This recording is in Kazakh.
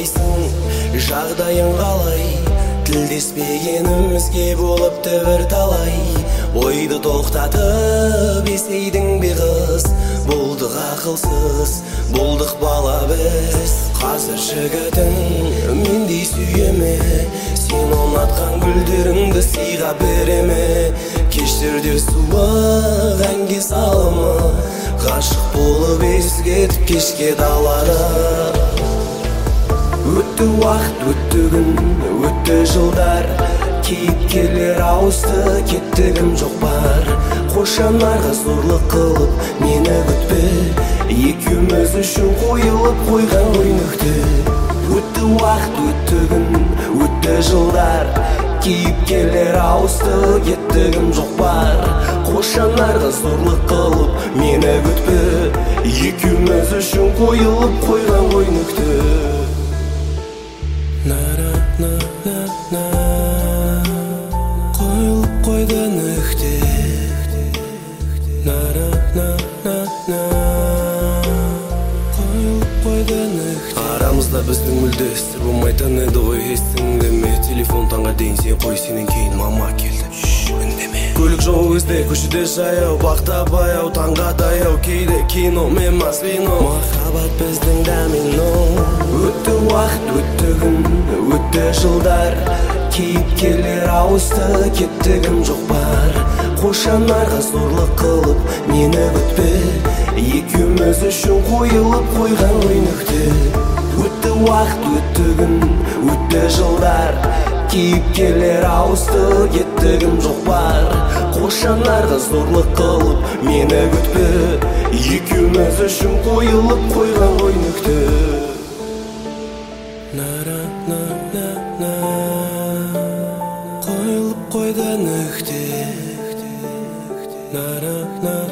қайсың, жағдайың қалай? Тілдеспегенімізге болыпты бір талай. Ойды тоқтатып есейдің бе қыз? Болдық ақылсыз, болдық бала біз. Қазір жігітің мендей сүйеме, сен ұнатқан гүлдеріңді сыйға береме. Кештерде суық әнге салымы, ғашық болып ез кетіп кешке далада. Өтті уақыт, өтті күн, өтті жылдар, кейіпкерлер ауысты, кеттігім жоқ бар. Қошанарға зорлық қылып мені күтпе, екеуміз үшін қойылып қойған ғой нүкте. Өтті уақыт, өтті күн, өтті жылдар, кейіпкерлер ауысты, кеттігім жоқ бар. Қошанарға зорлық қылып мені күтпе, екеуміз үшін қойылып қойған ғой нүкте. Қойылып қойды нүкте. Қойылып қойды нүкте. Арамызда біздің мүлде сыр болмайтын еді ғой, естіңдеме? Телефон таңға дейін сен қой, сенен кейін мама келді, үндеме. Көлік жол өзде, көшеде жаяу, бақта баяу, таңға даяу, кейде кино, мен мас вино. Махаббат біздің домино. Өтті уақыт, өтті күн, өтті жылдар, кейіпкерлер ауысты, кеттігім жоқ бар. Қошанарға зорлық қылып мені күтпе, екеуміз үшін қойылып қойған ғой нүкте. Өтті уақыт, өтті күн, өтті жылдар, кейіпкерлер ауысты, кеттігім жоқ бар. Қошанарға зорлық қылып мені күтпе, екеуміз үшін қойылып қойған ғой нүкте. Қойылып қойды нүкте.